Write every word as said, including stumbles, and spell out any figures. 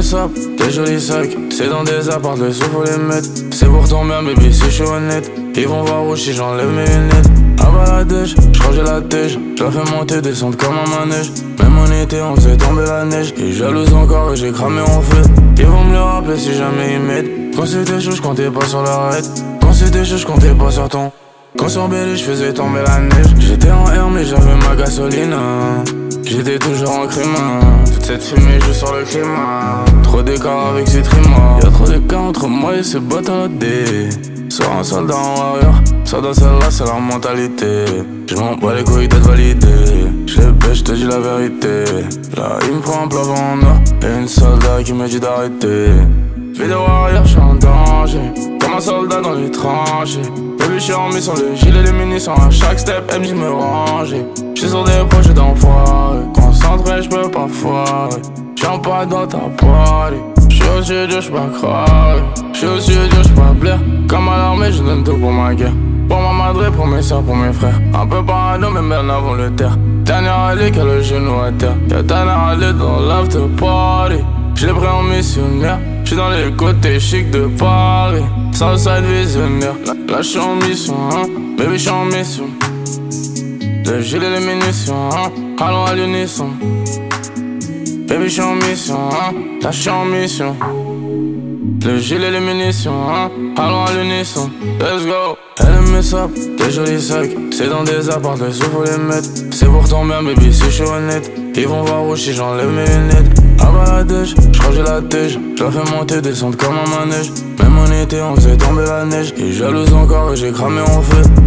mes sapes, des jolis sacs. C'est dans des apparts, les sous faut les mettre. C'est pour ton bien, baby, si je suis honnête. Ils vont voir rouge si j'enlève mes lunettes. À bas la dèche, j'crois j'ai la tèche. J'la fais monter, descendre comme un manège. Même en été, on faisait tomber la neige. Ils jalousent encore et j'ai cramé en feu. Ils vont me le rappeler si jamais ils m'aident. Quand c'était chaud, j'comptais pas sur l'arrête. Quand c'était chaud, j'comptais pas sur ton. Quand sur Belly, j'faisais tomber la neige. J'étais en R mais j'avais ma gasoline. J'étais toujours en crime. Toute cette fumée joue sur le climat. Trop d'écart avec ces trimos. Y'a trop d'écart entre moi et ces bottes à D. Sur un soldat en warrior. Ça dans celle-là c'est leur mentalité. J'm'en bats les couilles d'être validé. J'les pêche, j'te dis la vérité. Là il me prend un plafond en or. Et une soldat qui me dit d'arrêter. Vie de warrior, j'suis en danger. Comme un soldat dans les tranchées. Baby j'suis en mission, le gilet, les munitions. À chaque step, M J me ranger. J'suis sur des projets d'enfoiré. Concentré, j'peux pas foirer. J'suis pas dans ta party. J'suis au studio, j'suis pas croire. J'suis au studio, j'suis pas blaire. Comme à l'armée, je donne tout pour ma guerre. Pour ma madre, pour mes soeurs, pour mes frères. Un peu parano, mais bien avant le terre. Dernière allée, qui a le genou à terre. Y'a dernière allée dans l'after party. J'l'ai pris en missionnaire. J'suis dans les côtés chic de Paris. Southside visionnaire. Là, là j'suis en mission, hein. Baby, j'suis en mission. Le gilet, les munitions, hein. Allons à l'unisson. Baby, j'suis en mission, hein. Là, j'suis en mission. Le gilet, les munitions, hein. Allons à l'unisson. Let's go. Elle aime mes sapes, des jolis sacs. C'est dans des apparts, les sous faut les mettre. C'est pour ton bien, baby, si je suis honnête. Ils vont voir rouge si j'enlève mes lunettes. À bas la dèche, j'crois j'ai la tèche. J'la fais monter, descendre comme un manège. Même en été, on faisait tomber la neige. Ils jalousent encore et j'ai cramé en feu.